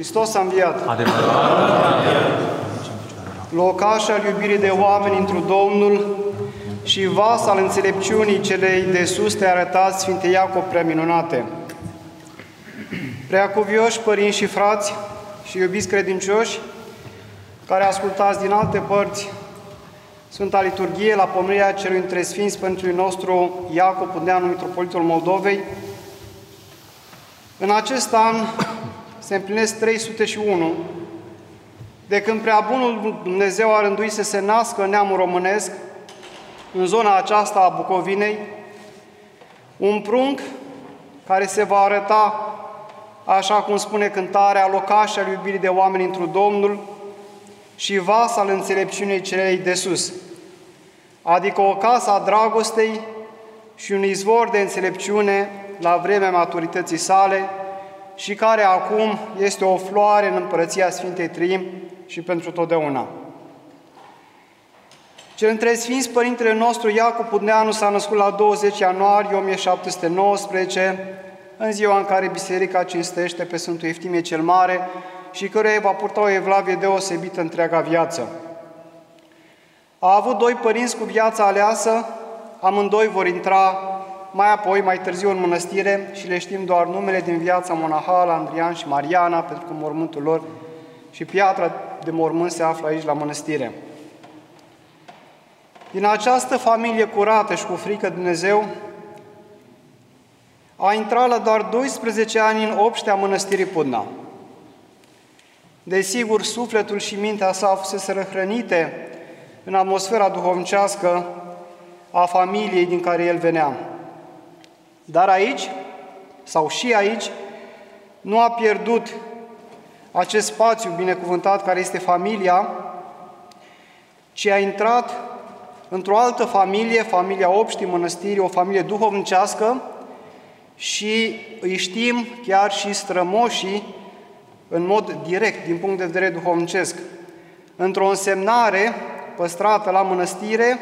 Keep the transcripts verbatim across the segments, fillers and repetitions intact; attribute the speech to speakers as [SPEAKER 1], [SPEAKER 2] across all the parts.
[SPEAKER 1] Hristos a înviat!
[SPEAKER 2] Adevărat!
[SPEAKER 1] Locaș al iubirii de oameni întru Domnul și vas al înțelepciunii celei de sus te arătați, Sfinte Iacob prea minunate. Preacuvioși părinți și frați și iubiți credincioși, care ascultați din alte părți Sfânta Liturghie la pomenirea celui între Sfinți Părintelui nostru Iacob Pundeanu, Mitropolitul Moldovei, în acest an se împlinesc trei sute unu de când prea bunul Dumnezeu a rânduit să se nască în neamul românesc, în zona aceasta a Bucovinei, un prunc care se va arăta, așa cum spune cântarea, locaș al iubirii de oameni întru Domnul și vas al înțelepciunii celei de sus, adică o casă a dragostei și un izvor de înțelepciune la vremea maturității sale și care acum este o floare în împărăția Sfintei Trăimi și pentru totdeauna. Cel între Sfinți Părintele nostru Iacob Pundeanu s-a născut la douăzeci ianuarie o mie șapte sute nouăsprezece, în ziua în care Biserica cinstește pe Sfântul Eftimie cel Mare și căruia va purta o evlavie deosebită întreaga viață. A avut doi părinți cu viața aleasă, amândoi vor intra mai apoi, mai târziu, în mănăstire și le știm doar numele din viața monahală, Andrian și Mariana, pentru că mormântul lor și piatra de mormânt se află aici la mănăstire. Din această familie curată și cu frică de Dumnezeu, a intrat la doar doisprezece ani în obștea mănăstirii Pudna. Desigur, sufletul și mintea sa fusese răhrănite în atmosfera duhovnicească a familiei din care el venea. Dar aici, sau și aici, nu a pierdut acest spațiu binecuvântat care este familia, ci a intrat într-o altă familie, familia obștii mănăstirii, o familie duhovnicească, și îi știm chiar și strămoșii în mod direct, din punct de vedere duhovnicesc. Într-o însemnare păstrată la mănăstire,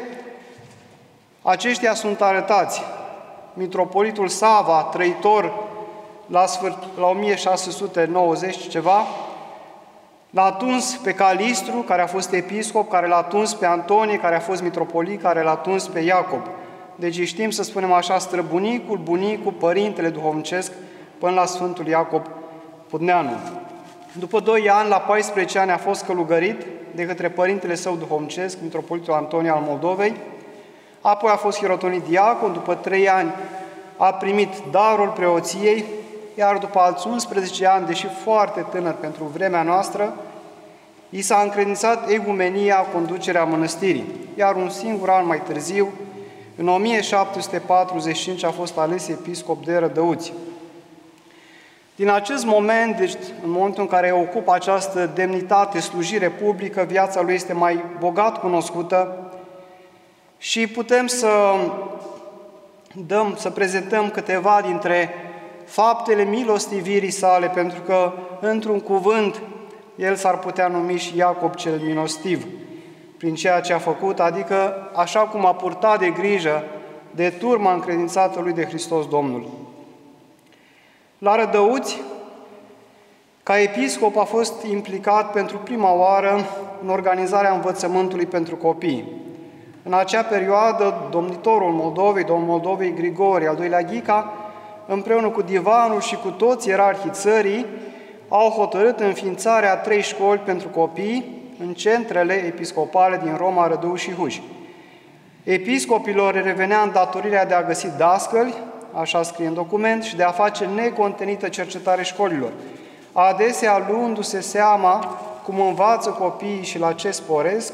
[SPEAKER 1] aceștia sunt arătați. Mitropolitul Sava, trăitor la, la o mie șase sute nouăzeci ceva, l-a tuns pe Calistru, care a fost episcop, care l-a tuns pe Antonie, care a fost mitropolit, care l-a tuns pe Iacob. Deci știm, să spunem așa, străbunicul, bunicul, părintele duhovnicesc, până la Sfântul Iacob Pundeanu. După doi ani, la paisprezece ani, a fost călugărit de către părintele său duhovnicesc, mitropolitul Antonie al Moldovei, apoi a fost hirotonit diacon, după trei ani a primit darul preoției, iar după alți unsprezece ani, deși foarte tânăr pentru vremea noastră, i s-a încredințat egumenia, conducerea mănăstirii, iar un singur an mai târziu, în o mie șapte sute patruzeci și cinci, a fost ales episcop de Rădăuți. Din acest moment, deci în momentul în care ocupă această demnitate, slujire publică, viața lui este mai bogat cunoscută și putem să dăm, să prezentăm câteva dintre faptele milostivirii sale, pentru că, într-un cuvânt, el s-ar putea numi și Iacob cel milostiv, prin ceea ce a făcut, adică așa cum a purtat de grijă de turma încredințată lui de Hristos Domnul. La Rădăuți, ca episcop, a fost implicat pentru prima oară în organizarea învățământului pentru copii. În acea perioadă, domnitorul Moldovei, domnul Moldovei Grigore, al doilea Ghica, împreună cu divanul și cu toți ierarhii țării, au hotărât înființarea a trei școli pentru copii în centrele episcopale din Roma, Rădăuți și Huși. Episcopilor revenea îndatorirea de a găsi dascăli, așa scrie în document, și de a face necontenită cercetare școlilor, adesea luându-se seama cum învață copiii și la ce sporesc,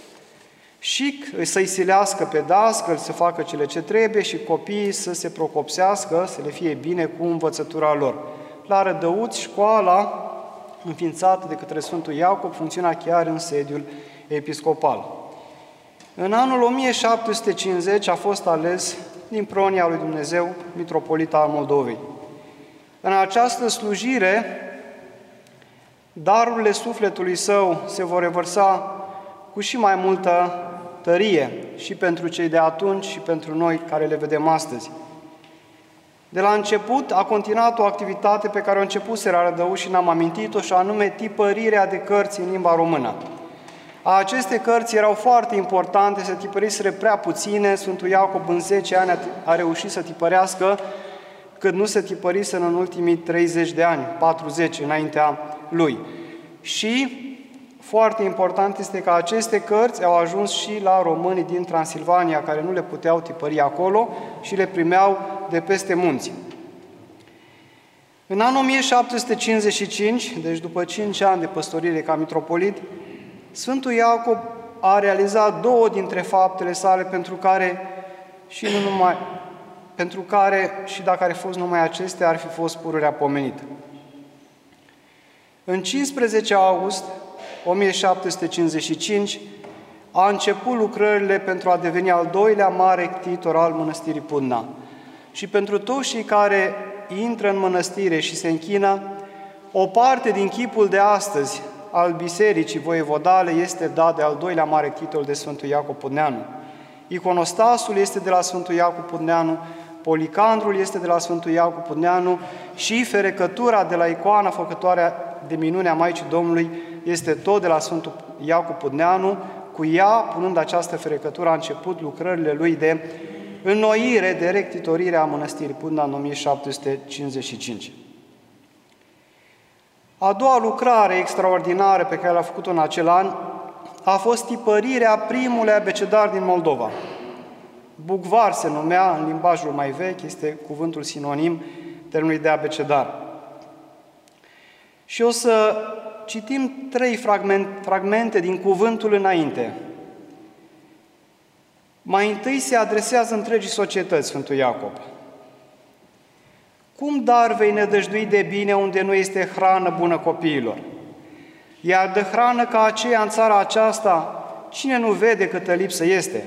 [SPEAKER 1] și să-i silească pe dascăl să facă cele ce trebuie și copiii să se procopsească, să le fie bine cu învățătura lor. La Rădăuți, școala înființată de către Sfântul Iacob funcționa chiar în sediul episcopal. În anul o mie șapte sute cincizeci a fost ales din pronia lui Dumnezeu mitropolit al Moldovei. În această slujire, darurile sufletului său se vor revărsa cu și mai multă tărie și pentru cei de atunci și pentru noi care le vedem astăzi. De la început a continuat o activitate pe care o începuseră a Rădăuși și n-am amintit-o, și anume tipărirea de cărți în limba română. Aceste cărți erau foarte importante, se tipăriseră prea puține. Sfântul Iacob în zece ani a reușit să tipărească cât nu se tipăriseră în ultimii treizeci de ani, patruzeci înaintea lui. Și foarte important este că aceste cărți au ajuns și la românii din Transilvania, care nu le puteau tipări acolo și le primeau de peste munți. În anul o mie șapte sute cincizeci și cinci, deci după cinci ani de păstorire ca mitropolit, Sfântul Iacob a realizat două dintre faptele sale pentru care și nu numai, pentru care și dacă ar fi fost numai acestea, ar fi fost pururea pomenită. În cincisprezece august o mie șapte sute cincizeci și cinci a început lucrările pentru a deveni al doilea mare ctitor al Mănăstirii Pudna. Și pentru toți cei care intră în mănăstire și se închină, o parte din chipul de astăzi al Bisericii Voievodale este dat de al doilea mare ctitor, de Sfântul Iacob Pudneanu. Iconostasul este de la Sfântul Iacob Pudneanu, policandrul este de la Sfântul Iacob Pudneanu și ferecătura de la icoana făcătoare de minune a Maicii Domnului este tot de la Sfântul Iacob Pudneanu. Cu ea, punând această ferecătură, a început lucrările lui de înnoire, de rectitorire a Mănăstirii Pudna în o mie șapte sute cincizeci și cinci. A doua lucrare extraordinară pe care l-a făcut-o în acel an a fost tipărirea primului abecedar din Moldova. Bugvar se numea, în limbajul mai vechi, este cuvântul sinonim termenului de abecedar. Și o să citim trei fragmente din cuvântul înainte. Mai întâi se adresează întregii societăți Sfântul Iacob. Cum dar vei nădăjdui de bine unde nu este hrană bună copiilor? Iar de hrană ca aceea în țara aceasta, cine nu vede câtă lipsă este?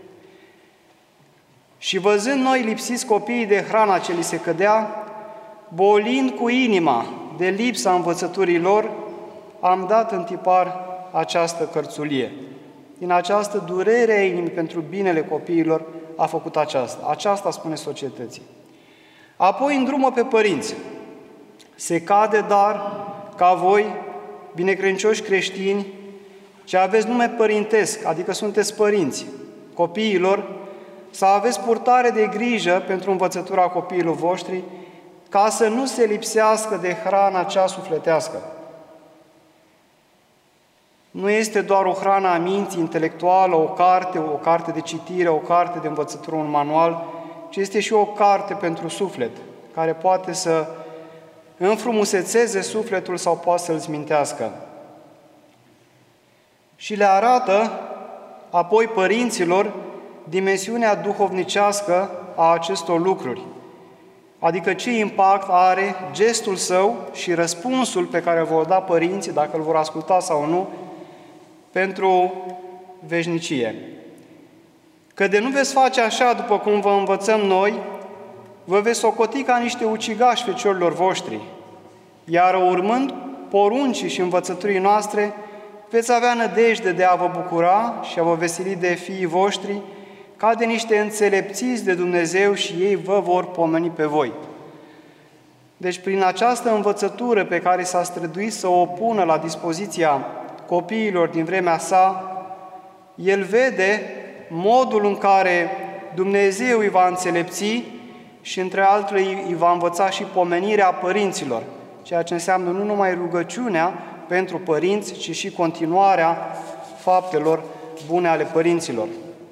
[SPEAKER 1] Și văzând noi lipsiți copiii de hrana ce li se cădea, bolind cu inima de lipsa învățăturii lor, am dat în tipar această cărțulie. Din această durere a inimii pentru binele copiilor a făcut aceasta. Aceasta spune societății. Apoi îndrumă pe părinți. Se cade dar ca voi, binecredincioși creștini, ce aveți nume părintesc, adică sunteți părinți, copiilor, să aveți purtare de grijă pentru învățătura copiilor voștri, ca să nu se lipsească de hrana cea sufletească. Nu este doar o hrană a minții intelectuală, o carte, o carte de citire, o carte de învățătură, un manual, ci este și o carte pentru suflet, care poate să înfrumusețeze sufletul sau poate să-l zmintească. Și le arată apoi părinților dimensiunea duhovnicească a acestor lucruri, adică ce impact are gestul său și răspunsul pe care îl vor da părinții, dacă îl vor asculta sau nu, pentru veșnicie. Că de nu veți face așa după cum vă învățăm noi, vă veți socoti ca niște ucigași feciorilor voștri, iar urmând poruncii și învățăturii noastre, veți avea nădejde de a vă bucura și a vă veseli de fiii voștri, ca de niște înțelepțiți de Dumnezeu și ei vă vor pomeni pe voi. Deci prin această învățătură pe care s-a străduit să o pună la dispoziția copiilor din vremea sa, el vede modul în care Dumnezeu îi va înțelepți și, între altele, îi va învăța și pomenirea părinților, ceea ce înseamnă nu numai rugăciunea pentru părinți, ci și continuarea faptelor bune ale părinților.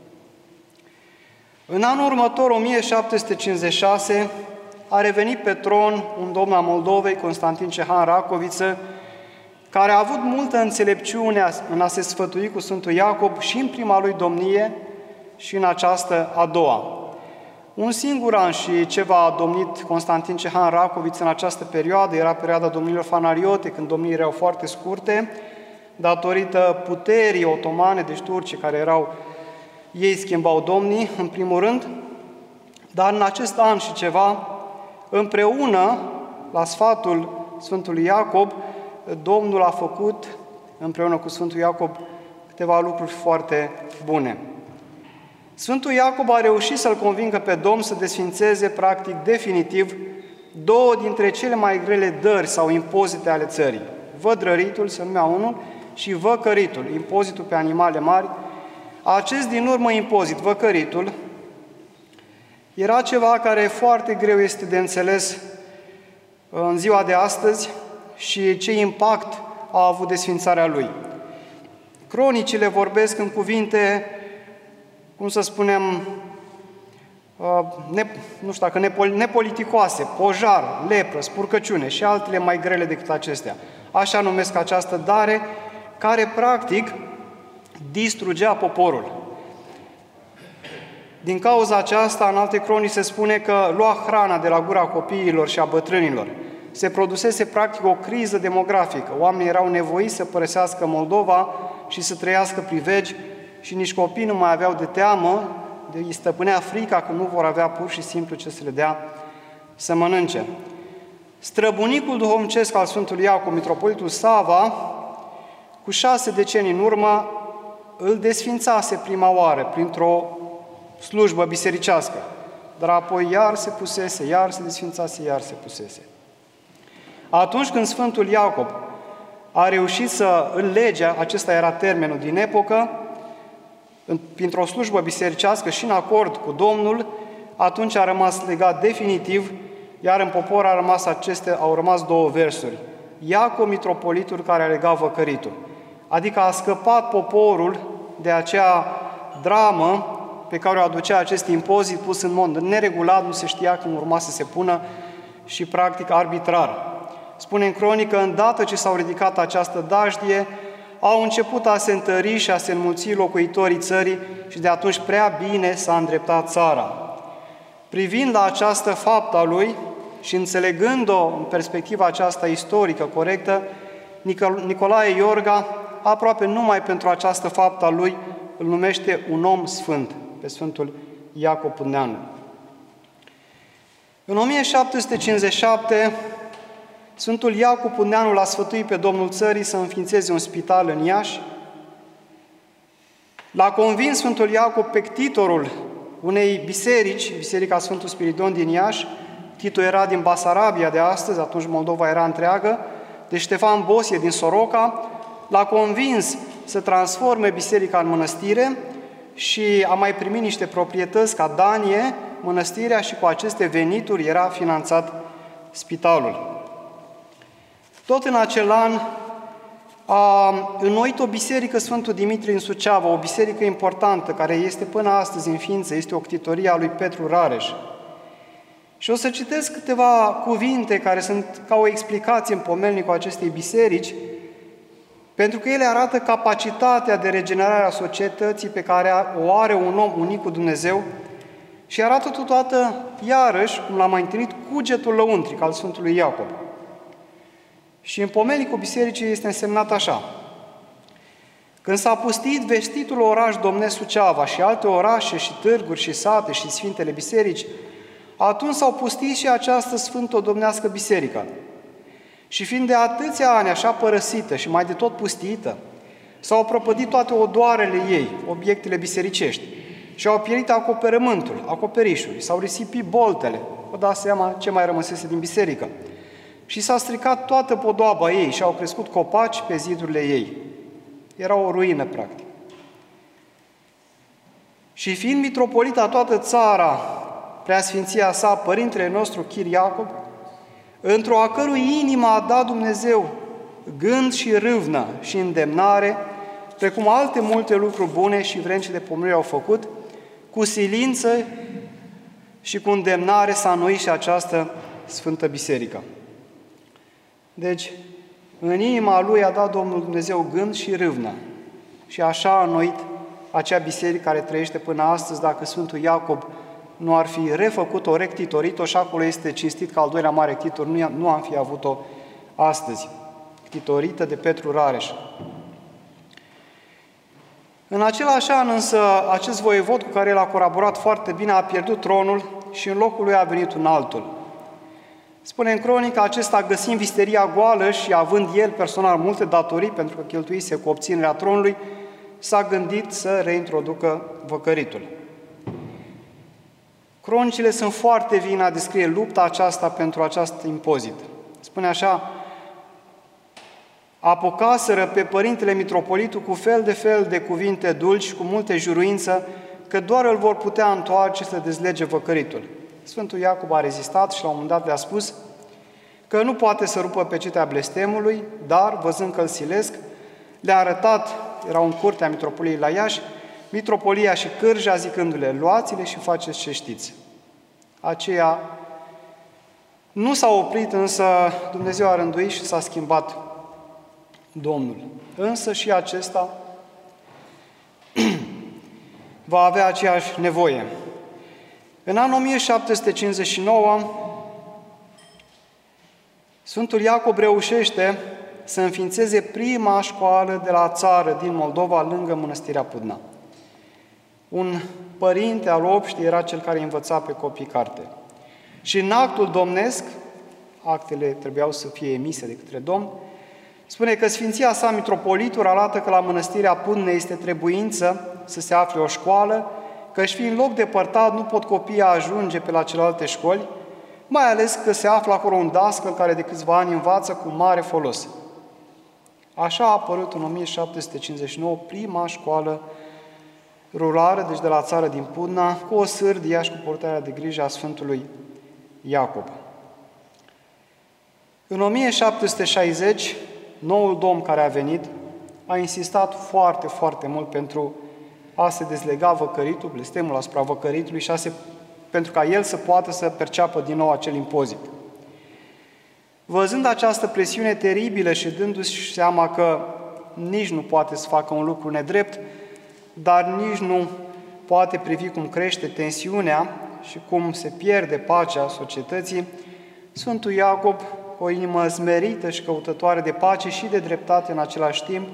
[SPEAKER 1] În anul următor, o mie șapte sute cincizeci și șase, a revenit pe tron un domn al Moldovei, Constantin Cehan Racoviță, care a avut multă înțelepciune în a se sfătui cu Sfântul Iacob și în prima lui domnie și în această a doua. Un singur an și ceva a domnit Constantin Cehan Racoviță în această perioadă, era perioada domnilor Fanariote, când domniile erau foarte scurte, datorită puterii otomane, deci turcii care erau, ei schimbau domnii, în primul rând, dar în acest an și ceva, împreună, la sfatul Sfântului Iacob, Domnul a făcut, împreună cu Sfântul Iacob, câteva lucruri foarte bune. Sfântul Iacob a reușit să-L convingă pe Domn să desfințeze, practic, definitiv, două dintre cele mai grele dări sau impozite ale țării. Vădrăritul, se numea unul, și văcăritul, impozitul pe animale mari. Acest din urmă impozit, văcăritul, era ceva care foarte greu este de înțeles în ziua de astăzi și ce impact a avut desfințarea lui. Cronicile vorbesc în cuvinte, cum să spunem, ne, nu știu dacă nepoliticoase, pojar, lepră, spurcăciune și altele mai grele decât acestea. Așa numesc această dare, care practic distrugea poporul. Din cauza aceasta, în alte cronici se spune că lua hrana de la gura copiilor și a bătrânilor. Se produsese practic o criză demografică. Oamenii erau nevoiți să părăsească Moldova și să trăiască privegi și nici copiii nu mai aveau de teamă, de îi stăpânea frica că nu vor avea pur și simplu ce să le dea să mănânce. Străbunicul duhovnicesc al Sfântului Iacob, mitropolitul Sava, cu șase decenii în urmă, îl desfințase prima oară printr-o slujbă bisericească, dar apoi iar se pusese, iar se desfințase, iar se pusese. Atunci când Sfântul Iacob a reușit să îl lege, acesta era termenul din epocă, printr-o slujbă bisericească și în acord cu Domnul, atunci a rămas legat definitiv, iar în popor a rămas aceste, au rămas două versuri. Iacob, mitropolitul care a legat văcăritul. Adică a scăpat poporul de acea dramă pe care o aducea acest impozit pus în mod neregulat, nu se știa cum urma să se pună și practic arbitrar. Spune în cronică, îndată ce s-au ridicat această dajdie, au început a se întări și a se înmulți locuitorii țării și de atunci prea bine s-a îndreptat țara. Privind la această faptă a lui și înțelegând-o în perspectiva aceasta istorică corectă, Nicolae Iorga, aproape numai pentru această faptă a lui, îl numește un om sfânt, pe Sfântul Iacob Pundeanu. În o mie șapte sute cincizeci și șapte, Sfântul Iacob Pundeanu l-a sfătuit pe Domnul țării să înființeze un spital în Iași. L-a convins Sfântul Iacob pe ctitorul unei biserici, Biserica Sfântul Spiridon din Iași. Ctitul era din Basarabia de astăzi, atunci Moldova era întreagă, de Ștefan Bosie din Soroca. L-a convins să transforme biserica în mănăstire și a mai primit niște proprietăți ca danie, mănăstirea, și cu aceste venituri era finanțat spitalul. Tot în acel an a înnoit o biserică Sfântul Dimitrie în Suceava, o biserică importantă, care este până astăzi în ființă, este o ctitorie a lui Petru Rareș. Și o să citesc câteva cuvinte care sunt ca o explicație în pomelnicul acestei biserici, pentru că ele arată capacitatea de regenerare a societății pe care o are un om unit cu Dumnezeu și arată totodată, iarăși, cum l-am mai întâlnit, cugetul lăuntric al Sfântului Iacob. Și în pomelnicul bisericii este însemnat așa: când s-a pustit vestitul oraș domnesc Suceava și alte orașe și târguri și sate și sfintele biserici, atunci s-au pustit și această sfântă domnească biserică. Și fiind de atâția ani așa părăsită și mai de tot pustită, s-au prăpădit toate odoarele ei, obiectele bisericești, și au pierit acoperământul, acoperișul, s-au risipit boltele, vă dați seama ce mai rămăsese din biserică, și s-a stricat toată podoaba ei și au crescut copaci pe zidurile ei. Era o ruină, practic. Și fiind mitropolita toată țara, preasfinția sa, părintele nostru Chir Iacob, într-o a cărui inimă a dat Dumnezeu gând și râvnă și îndemnare, precum alte multe lucruri bune și vrednice de pomenirea au făcut, cu silință și cu îndemnare s-a înnoit și această Sfântă Biserică. Deci, în inima lui a dat Domnul Dumnezeu gând și râvnă. Și așa a înnoit acea biserică care trăiește până astăzi. Dacă Sfântul Iacob nu ar fi refăcut-o, rectitorit-o, și acolo este cinstit ca al doilea mare ctitor, nu, nu am fi avut-o astăzi, ctitorită de Petru Rareș. În același an însă, acest voievod cu care el a colaborat foarte bine a pierdut tronul și în locul lui a venit un altul. Spune în cronică, acesta, găsind visteria goală și având el personal multe datorii, pentru că cheltuise cu obținerea tronului, s-a gândit să reintroducă văcăritul. Cronicile sunt foarte vine a descrie lupta aceasta pentru acest impozit. Spune așa: apucaseră pe părintele mitropolitul cu fel de fel de cuvinte dulci și cu multe juruință, că doar îl vor putea întoarce să dezlege văcăritul. Sfântul Iacob a rezistat și la un moment dat le-a spus că nu poate să rupă pecetea blestemului, dar, văzând că îl silesc, le-a arătat, erau în curtea mitropoliei la Iași, mitropolia și cârja, zicându-le: luați-le și faceți ce știți. Aceea nu s-a oprit, însă Dumnezeu a rânduit și s-a schimbat Domnul. Însă și acesta va avea aceeași nevoie. În anul o mie șapte sute cincizeci și nouă, Sfântul Iacob reușește să înființeze prima școală de la țară din Moldova, lângă Mănăstirea Pudna. Un părinte al obștii era cel care învăța pe copii carte. Și în actul domnesc, actele trebuiau să fie emise de către Domn, spune că Sfinția sa mitropolitul arată că la Mănăstirea Pudna este trebuință să se afle o școală, că și fiind loc depărtat, nu pot copiii ajunge pe la celelalte școli, mai ales că se află acolo un dascăl care de câțiva ani învață cu mare folos. Așa a apărut în o mie șapte sute cincizeci și nouă prima școală rurală, deci de la țară din Pudna, cu o sârdie și cu purtarea de grijă a Sfântului Iacob. În o mie șapte sute șaizeci, noul domn care a venit a insistat foarte, foarte mult pentru a se dezlega văcăritul, blestemul asupra văcăritului și a se, pentru ca el să poată să perceapă din nou acel impozit. Văzând această presiune teribilă și dându-și seama că nici nu poate să facă un lucru nedrept, dar nici nu poate privi cum crește tensiunea și cum se pierde pacea societății, Sfântul Iacob, cu o inimă smerită și căutătoare de pace și de dreptate în același timp,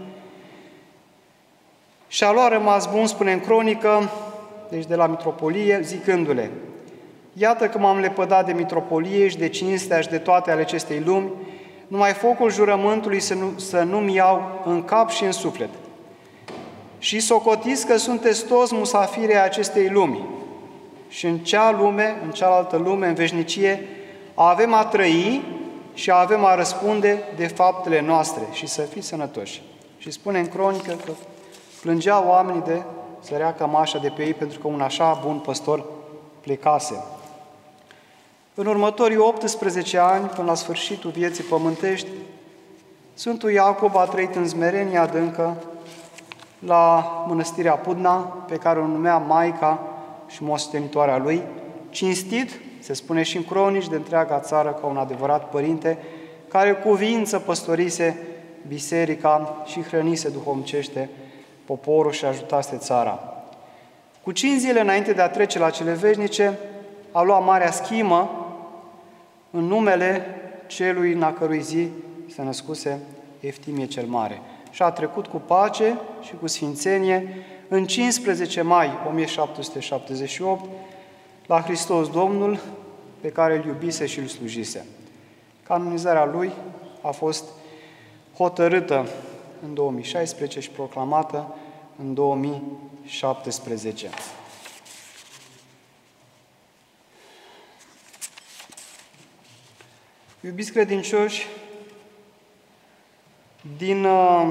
[SPEAKER 1] și-a luat rămas bun, spune în cronică, deci de la mitropolie, zicându-le: iată că m-am lepădat de mitropolie și de cinstea și de toate ale acestei lumi, numai focul jurământului să, nu, să nu-mi iau în cap și în suflet. Și socotiți că sunteți toți musafiri ai acestei lumi. Și în cea lume, în cealaltă lume, în veșnicie, avem a trăi și avem a răspunde de faptele noastre și să fiți sănătoși. Și spune în cronică că plângeau oamenii de sărea cămașa de pe ei pentru că un așa bun păstor plecase. În următorii optsprezece ani, până la sfârșitul vieții pământești, Sfântul Iacob a trăit în smerenie adâncă la Mănăstirea Pudna, pe care o numea Maica și moștenitoarea lui, cinstit, se spune și în cronici, de întreaga țară ca un adevărat părinte, care cu cuvință păstorise biserica și hrănise duhovnicește poporul și ajutase țara. Cu cinci zile înainte de a trece la cele veșnice, a luat marea schimă în numele celui în a cărui zi se născuse Eftimie cel Mare. Și a trecut cu pace și cu sfințenie în cincisprezece mai o mie șapte sute șaptezeci și opt la Hristos Domnul, pe care îl iubise și îl slujise. Canonizarea lui a fost hotărâtă în două mii șaisprezece și proclamată în două mii șaptesprezece. Iubiți credincioși, din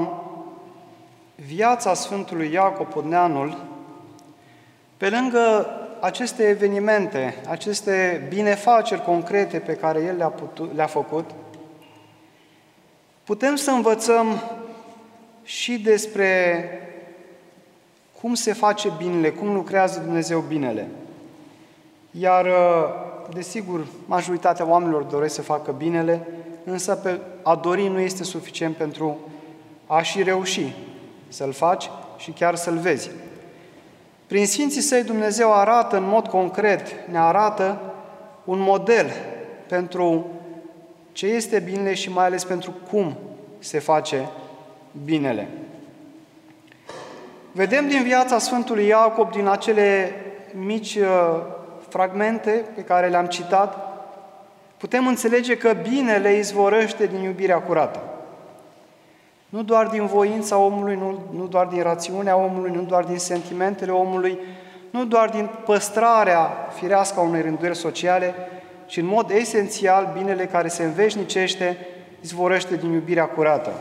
[SPEAKER 1] viața Sfântului Iacob Pudneanul, pe lângă aceste evenimente, aceste binefaceri concrete pe care el le-a, putut, le-a făcut, putem să învățăm și despre cum se face binele, cum lucrează Dumnezeu binele. Iar, desigur, majoritatea oamenilor doresc să facă binele, însă pe a dori nu este suficient pentru a și reuși să-l faci și chiar să-l vezi. Prin Sfinții Săi Dumnezeu arată în mod concret, ne arată un model pentru ce este binele și mai ales pentru cum se face binele. Vedem din viața Sfântului Iacob, din acele mici fragmente pe care le-am citat, putem înțelege că binele izvorăște din iubirea curată. Nu doar din voința omului, nu, nu doar din rațiunea omului, nu doar din sentimentele omului, nu doar din păstrarea firească a unei rânduieli sociale, ci în mod esențial binele care se înveșnicește, izvorăște din iubirea curată.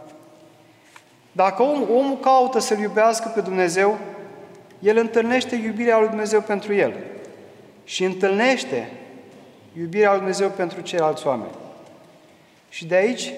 [SPEAKER 1] Dacă om, omul caută să-L iubească pe Dumnezeu, el întâlnește iubirea lui Dumnezeu pentru el și întâlnește iubirea lui Dumnezeu pentru ceilalți oameni. Și de aici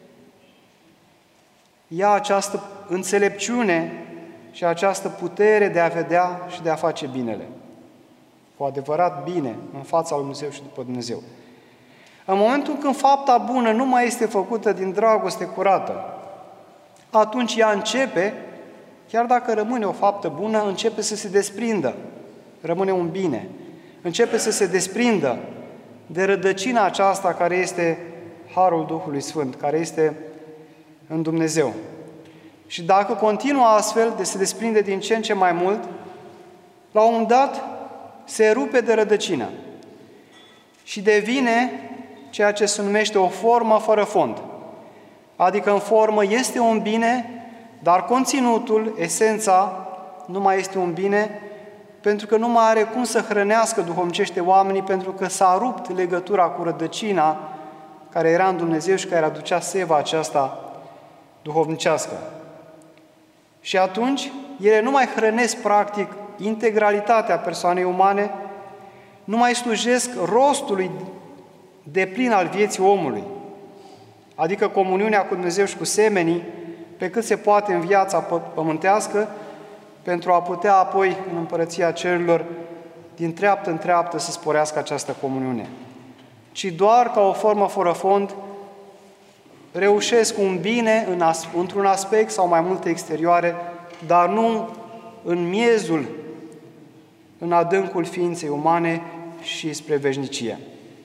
[SPEAKER 1] ia această înțelepciune și această putere de a vedea și de a face binele. Cu adevărat bine în fața lui Dumnezeu și după Dumnezeu. În momentul când fapta bună nu mai este făcută din dragoste curată, atunci ea începe, chiar dacă rămâne o faptă bună, începe să se desprindă. Rămâne un bine. Începe să se desprindă de rădăcina aceasta care este Harul Duhului Sfânt, care este în Dumnezeu. Și dacă continuă astfel de se desprinde din ce în ce mai mult, la un moment dat se rupe de rădăcină și devine ceea ce se numește o formă fără fond. Adică în formă este un bine, dar conținutul, esența, nu mai este un bine, pentru că nu mai are cum să hrănească duhovnicește oamenii, pentru că s-a rupt legătura cu rădăcina care era în Dumnezeu și care aducea seva aceasta duhovnicească. Și atunci, ele nu mai hrănesc practic integralitatea persoanei umane, nu mai slujesc rostului deplin al vieții omului, adică comuniunea cu Dumnezeu și cu semenii, pe cât se poate în viața pământească, pentru a putea apoi în împărăția cerurilor, din treaptă în treaptă, să sporească această comuniune. Ci doar ca o formă fără fond, reușesc un bine în as- într-un aspect sau mai multe exterioare, dar nu în miezul, în adâncul ființei umane și spre veșnicie.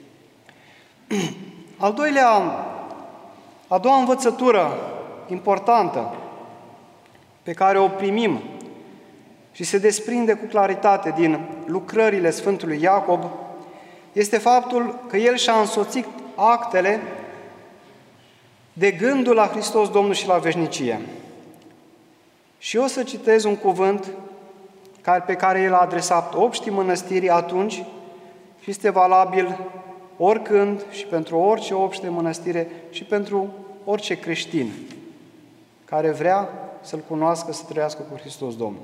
[SPEAKER 1] Al doilea, a doua învățătură importantă pe care o primim și se desprinde cu claritate din lucrările Sfântului Iacob este faptul că el și-a însoțit actele de gândul la Hristos Domnul și la veșnicie. Și eu o să citez un cuvânt pe care el a adresat obștii mănăstirii atunci și este valabil oricând și pentru orice obște mănăstire și pentru orice creștin care vrea să-L cunoască, să trăiască cu Hristos Domnul.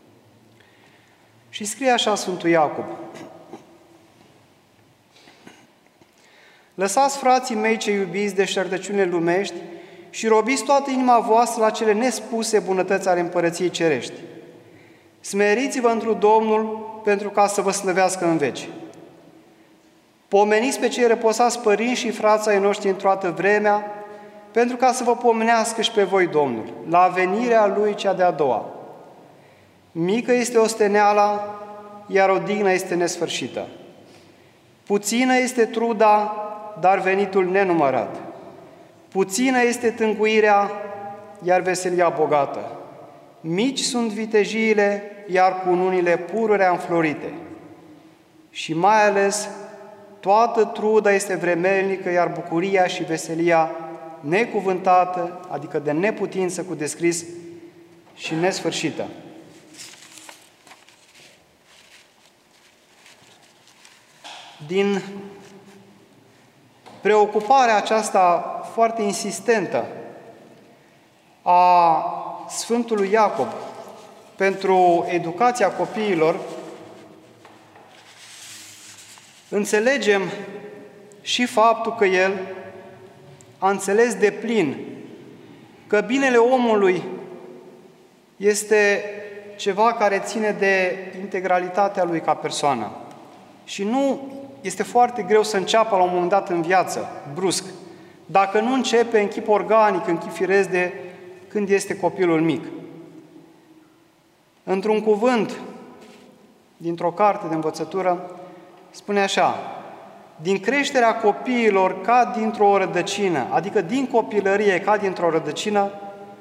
[SPEAKER 1] Și scrie așa Sfântul Iacob: Lăsați, frații mei ce iubiți, de șertăciunile lumești și robiți toată inima voastră la cele nespuse bunătăți ale Împărăției Cerești. Smeriți-vă întru Domnul pentru ca să vă slăvească în veci. Pomeniți pe cei răposați părinți și frații ai noștri în toată vremea, pentru ca să vă pomenească și pe voi Domnul, la venirea Lui cea de-a doua. Mică este osteneala, iar odihnă este nesfârșită. Puțină este truda, dar venitul nenumărat. Puțină este tânguirea, iar veselia bogată. Mici sunt vitejiile, iar cununile pururea înflorite. Și mai ales, toată truda este vremelnică, iar bucuria și veselia necuvântată, adică de neputință cu descris și nesfârșită. Din preocuparea aceasta foarte insistentă a Sfântului Iacob pentru educația copiilor, înțelegem și faptul că el a înțeles deplin că binele omului este ceva care ține de integralitatea lui ca persoană. Și nu este foarte greu să înceapă la un moment dat în viață, brusc, dacă nu începe în chip organic, în chip firesc de când este copilul mic. Într-un cuvânt dintr-o carte de învățătură, spune așa: din creșterea copiilor ca dintr-o rădăcină, adică din copilărie ca dintr-o rădăcină,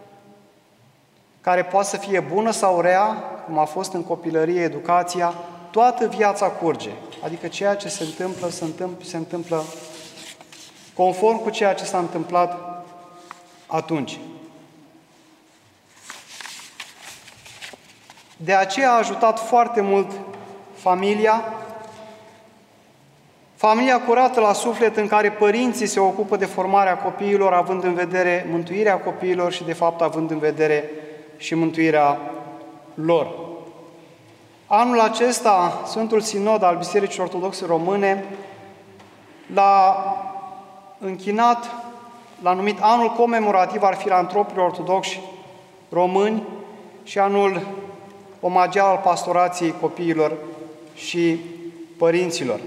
[SPEAKER 1] care poate să fie bună sau rea, cum a fost în copilărie educația, toată viața curge. Adică ceea ce se întâmplă, se întâmplă, se întâmplă conform cu ceea ce s-a întâmplat atunci. De aceea a ajutat foarte mult familia, familia curată la suflet în care părinții se ocupă de formarea copiilor, având în vedere mântuirea copiilor și, de fapt, având în vedere și mântuirea lor. Anul acesta, Sfântul Sinod al Bisericii Ortodoxe Române l-a închinat, l-a numit anul comemorativ al filantropilor ortodoxi români și anul omagial al pastorației copiilor și părinților.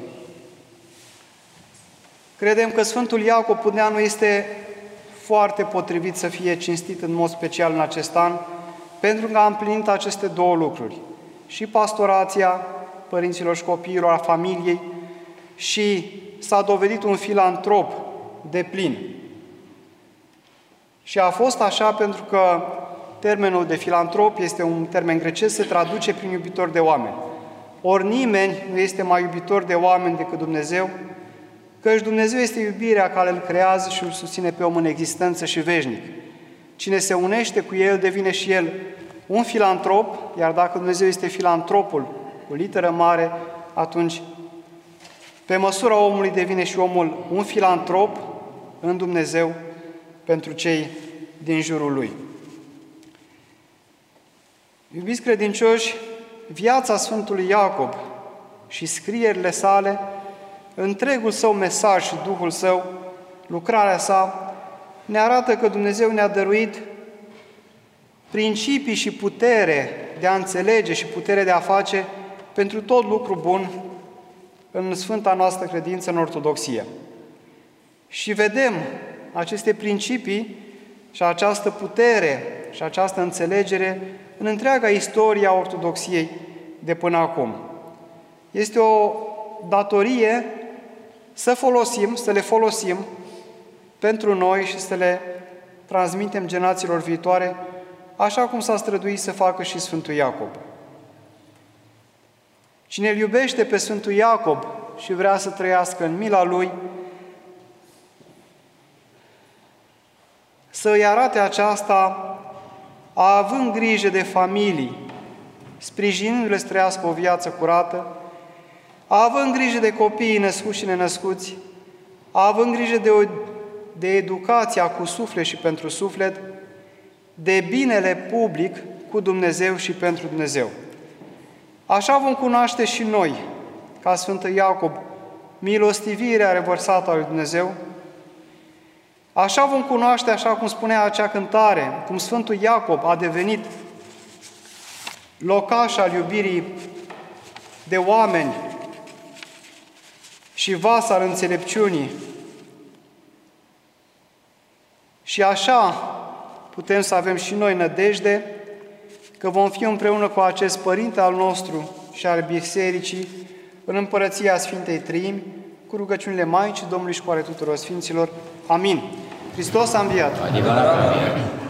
[SPEAKER 1] Credem că Sfântul Iacob Pudeanu este foarte potrivit să fie cinstit în mod special în acest an, pentru că a împlinit aceste două lucruri. Și pastorația părinților și copiilor, a familiei, și s-a dovedit un filantrop deplin. Și a fost așa pentru că termenul de filantrop este un termen grecesc, se traduce prin iubitor de oameni. Ori nimeni nu este mai iubitor de oameni decât Dumnezeu, căci Dumnezeu este iubirea care îl creează și îl susține pe om în existență și veșnic. Cine se unește cu El devine și el un filantrop, iar dacă Dumnezeu este filantropul cu literă mare, atunci pe măsura omului devine și omul un filantrop în Dumnezeu pentru cei din jurul lui. Iubiți credincioși, viața Sfântului Iacob și scrierile sale, întregul său mesaj și Duhul său, lucrarea sa, ne arată că Dumnezeu ne-a dăruit principii și putere de a înțelege și putere de a face pentru tot lucru bun în Sfânta noastră credință, în Ortodoxie. Și vedem aceste principii și această putere și această înțelegere în întreaga istorie a Ortodoxiei de până acum. Este o datorie să folosim, să le folosim pentru noi și să le transmitem generațiilor viitoare, așa cum s-a străduit să facă și Sfântul Iacob. Cine îl iubește pe Sfântul Iacob și vrea să trăiască în mila lui, să îi arate aceasta, având grijă de familii, sprijinindu-le să trăiască o viață curată, având grijă de copiii născuți și nenăscuți, având grijă de, o, de educația cu suflet și pentru suflet, de binele public cu Dumnezeu și pentru Dumnezeu. Așa vom cunoaște și noi, ca Sfântul Iacob, milostivirea revărsată a lui Dumnezeu. Așa vom cunoaște, așa cum spunea acea cântare, cum Sfântul Iacob a devenit locaș al iubirii de oameni și vas al înțelepciunii. Și așa putem să avem și noi nădejde că vom fi împreună cu acest Părinte al nostru și al Bisericii în Împărăția Sfintei Treimi, cu rugăciunile Maicii Domnului și cu ale tuturor Sfinților. Amin. Hristos a înviat!
[SPEAKER 2] Adevărat.